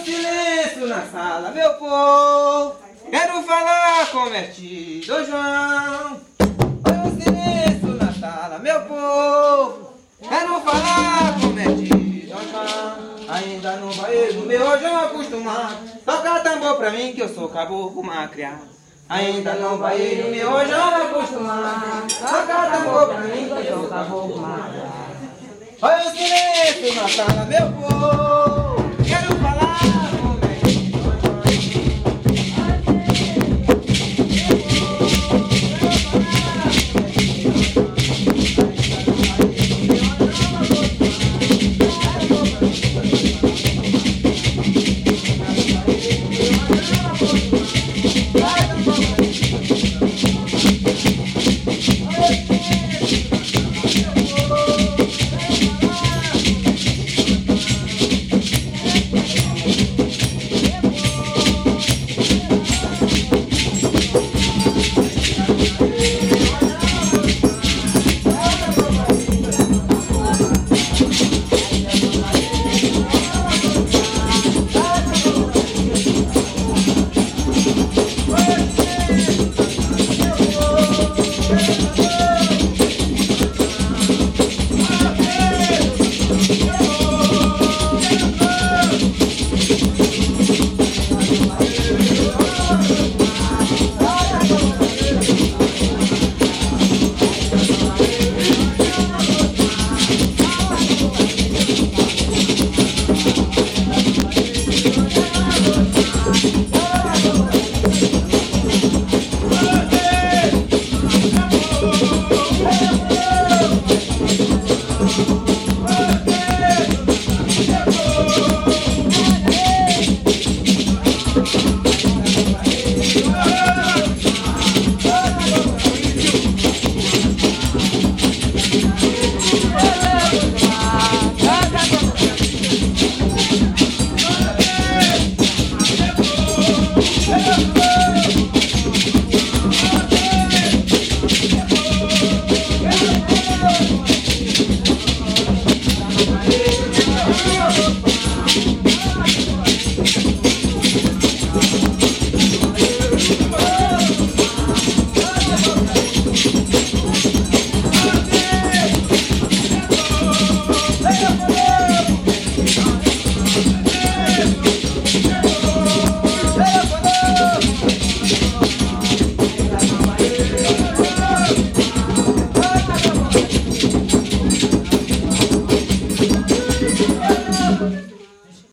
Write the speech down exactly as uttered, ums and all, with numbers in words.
o silêncio na sala, meu povo. Quero falar com o mestre Dom João. Olha o silêncio na sala, meu povo. Quero falar com o mestre Dom João. Ainda no banheiro, meu rojão acostumado. Toca tambor pra mim que eu sou caboclo macriado. Ainda no banheiro, meu rojão acostumado. Toca tambor pra mim que eu sou caboclo macriado. Olha o silêncio na sala, meu povo.